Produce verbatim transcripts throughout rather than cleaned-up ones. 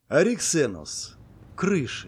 Ариксенос. Крыши.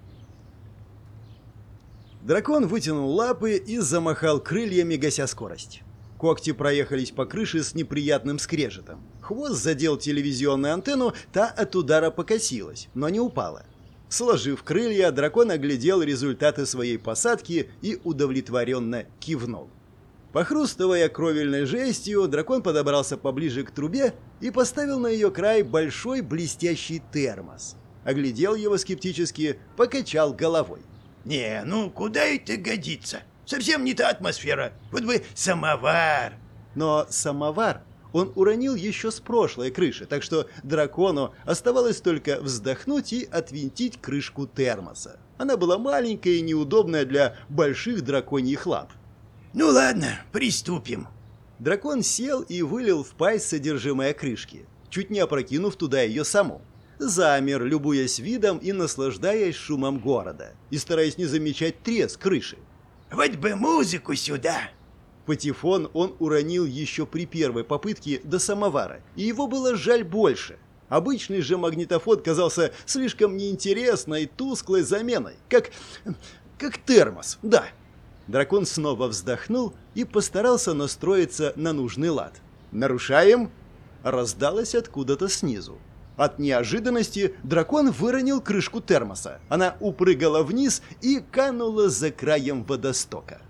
Дракон вытянул лапы и замахал крыльями, гася скорость. Когти проехались по крыше с неприятным скрежетом. Хвост задел телевизионную антенну, та от удара покосилась, но не упала. Сложив крылья, дракон оглядел результаты своей посадки и удовлетворенно кивнул. Похрустывая кровельной жестью, дракон подобрался поближе к трубе и поставил на ее край большой блестящий термос. Оглядел его скептически, покачал головой. «Не, ну куда это годится? Совсем не та атмосфера. Вот бы самовар!» Но самовар он уронил еще с прошлой крыши, так что дракону оставалось только вздохнуть и отвинтить крышку термоса. Она была маленькая и неудобная для больших драконьих лап. «Ну ладно, приступим». Дракон сел и вылил в пасть содержимое крышки, чуть не опрокинув туда ее саму. Замер, любуясь видом и наслаждаясь шумом города, и стараясь не замечать треск крыши. «Вот бы музыку сюда!» Патефон он уронил еще при первой попытке до самовара, и его было жаль больше. Обычный же магнитофон казался слишком неинтересной, тусклой заменой, как... как термос, да. Дракон снова вздохнул и постарался настроиться на нужный лад. «Нарушаем?» Раздалось откуда-то снизу. От неожиданности дракон выронил крышку термоса. Она упрыгала вниз и канула за краем водостока.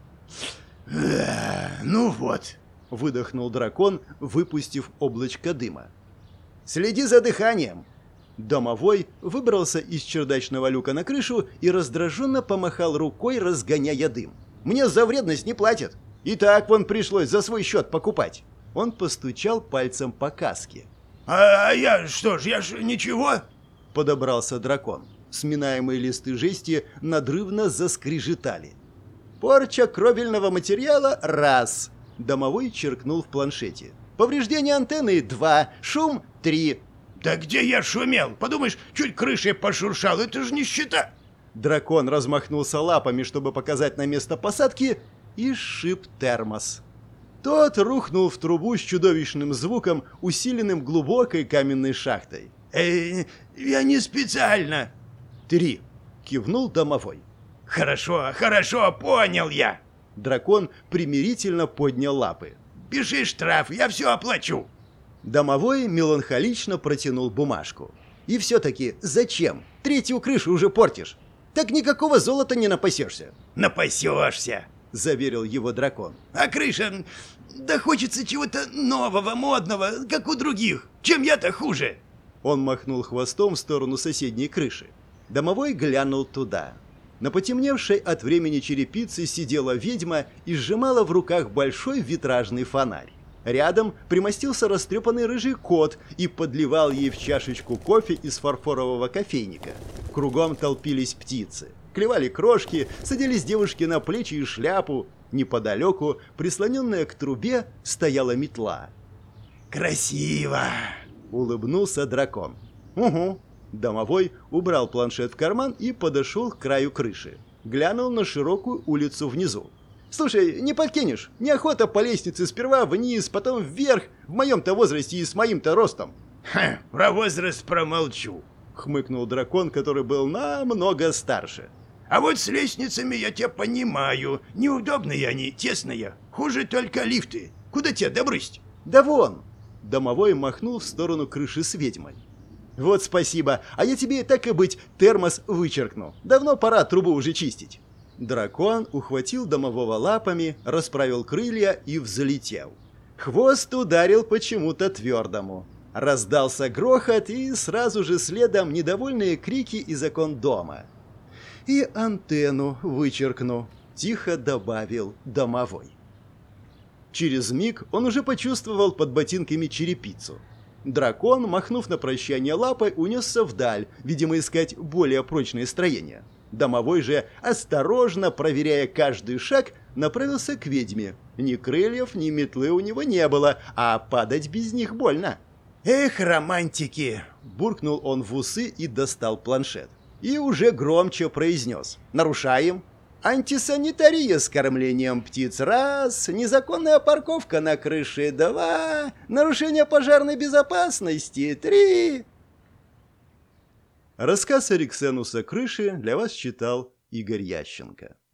«Ну вот», — выдохнул дракон, выпустив облачко дыма. «Следи за дыханием!» Домовой выбрался из чердачного люка на крышу и раздраженно помахал рукой, разгоняя дым. «Мне за вредность не платят. И так вон пришлось за свой счет покупать». Он постучал пальцем по каске. «А я что ж, я ж ничего?» Подобрался дракон. Сминаемые листы жести надрывно заскрежетали. «Порча кровельного материала – раз». Домовой черкнул в планшете. «Повреждение антенны – два. Шум – три». «Да где я шумел? Подумаешь, чуть крышей пошуршал, это же нищета!» Дракон размахнулся лапами, чтобы показать на место посадки, и сшиб термос. Тот рухнул в трубу с чудовищным звуком, усиленным глубокой каменной шахтой. «Э, я не специально!» «Три!» – кивнул домовой. «Хорошо, хорошо, понял я!» Дракон примирительно поднял лапы. «Пиши штраф, я все оплачу!» Домовой меланхолично протянул бумажку. «И все-таки зачем? Третью крышу уже портишь. Так никакого золота не напасешься». «Напасешься!» — заверил его дракон. «А крыша... да хочется чего-то нового, модного, как у других. Чем я-то хуже?» Он махнул хвостом в сторону соседней крыши. Домовой глянул туда. На потемневшей от времени черепице сидела ведьма и сжимала в руках большой витражный фонарь. Рядом примостился растрепанный рыжий кот и подливал ей в чашечку кофе из фарфорового кофейника. Кругом толпились птицы. Клевали крошки, садились девушки на плечи и шляпу. Неподалеку, прислоненная к трубе, стояла метла. «Красиво!» — улыбнулся дракон. «Угу». Домовой убрал планшет в карман и подошел к краю крыши. Глянул на широкую улицу внизу. «Слушай, не подкинешь? Неохота по лестнице сперва вниз, потом вверх, в моем-то возрасте и с моим-то ростом». «Ха, про возраст промолчу», — хмыкнул дракон, который был намного старше. «А вот с лестницами я тебя понимаю. Неудобные они, тесные. Хуже только лифты. Куда тебя добрысть?» «Да вон!» Домовой махнул в сторону крыши с ведьмой. «Вот спасибо, а я тебе, так и быть, термос вычеркну. Давно пора трубу уже чистить». Дракон ухватил домового лапами, расправил крылья и взлетел. Хвост ударил почему-то твердому. Раздался грохот, и сразу же следом недовольные крики из окон дома. «И антенну вычеркну», — тихо добавил домовой. Через миг он уже почувствовал под ботинками черепицу. Дракон, махнув на прощание лапой, унесся вдаль, видимо, искать более прочные строения. Домовой же, осторожно проверяя каждый шаг, направился к ведьме. Ни крыльев, ни метлы у него не было, а падать без них больно. «Эх, романтики!» — буркнул он в усы и достал планшет. И уже громче произнес. «Нарушаем. Антисанитария с кормлением птиц – раз, незаконная парковка на крыше – два, нарушение пожарной безопасности – три». Рассказ Эриксенуса «Крыши» для вас читал Игорь Ященко.